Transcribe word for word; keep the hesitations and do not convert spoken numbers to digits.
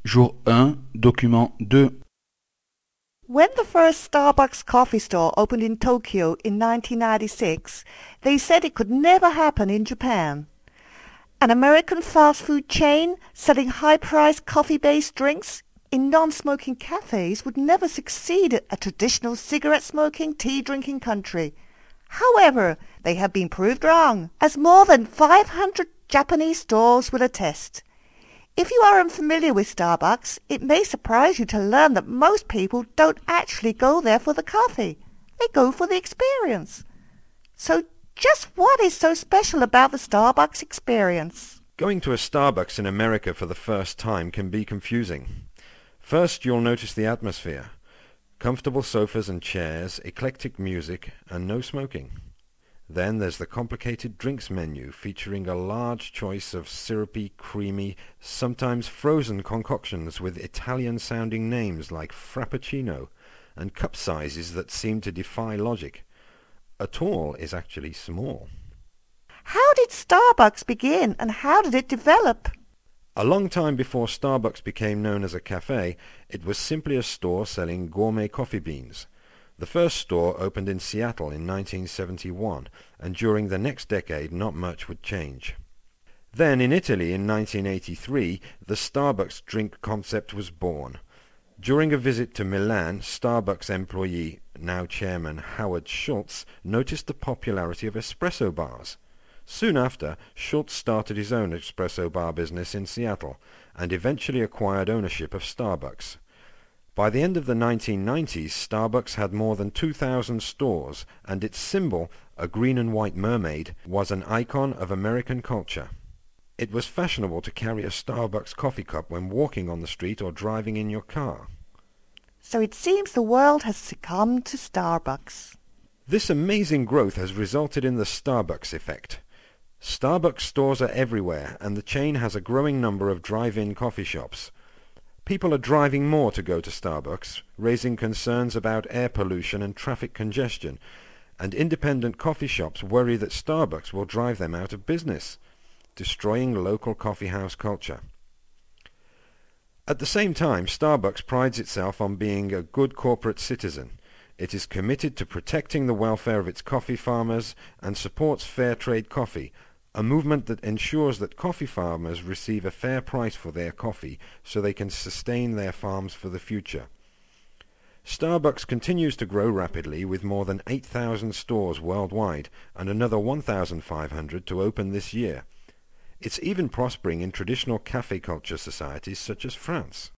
Jour un, document deux. When the first Starbucks coffee store opened in Tokyo in nineteen ninety-six, they said it could never happen in Japan. An American fast food chain selling high-priced coffee-based drinks in non-smoking cafes would never succeed at a traditional cigarette-smoking, tea-drinking country. However, they have been proved wrong, as more than five hundred Japanese stores will attest. If you are unfamiliar with Starbucks, it may surprise you to learn that most people don't actually go there for the coffee. They go for the experience. So just what is so special about the Starbucks experience? Going to a Starbucks in America for the first time can be confusing. First, you'll notice the atmosphere. Comfortable sofas and chairs, eclectic music, and no smoking. Then there's the complicated drinks menu featuring a large choice of syrupy, creamy, sometimes frozen concoctions with Italian-sounding names like Frappuccino, and cup sizes that seem to defy logic. A tall is actually small. How did Starbucks begin and how did it develop? A long time before Starbucks became known as a cafe, it was simply a store selling gourmet coffee beans. The first store opened in Seattle in nineteen seventy-one, and during the next decade not much would change. Then in Italy in nineteen eighty-three, the Starbucks drink concept was born. During a visit to Milan, Starbucks employee, now chairman Howard Schultz, noticed the popularity of espresso bars. Soon after, Schultz started his own espresso bar business in Seattle, and eventually acquired ownership of Starbucks. By the end of the nineteen nineties, Starbucks had more than two thousand stores, and its symbol, a green and white mermaid, was an icon of American culture. It was fashionable to carry a Starbucks coffee cup when walking on the street or driving in your car. So it seems the world has succumbed to Starbucks. This amazing growth has resulted in the Starbucks effect. Starbucks stores are everywhere, and the chain has a growing number of drive-in coffee shops. People are driving more to go to Starbucks, raising concerns about air pollution and traffic congestion, and independent coffee shops worry that Starbucks will drive them out of business, destroying local coffeehouse culture. At the same time, Starbucks prides itself on being a good corporate citizen. It is committed to protecting the welfare of its coffee farmers and supports fair trade coffee, a movement that ensures that coffee farmers receive a fair price for their coffee so they can sustain their farms for the future. Starbucks continues to grow rapidly with more than eight thousand stores worldwide and another one thousand five hundred to open this year. It's even prospering in traditional cafe culture societies such as France.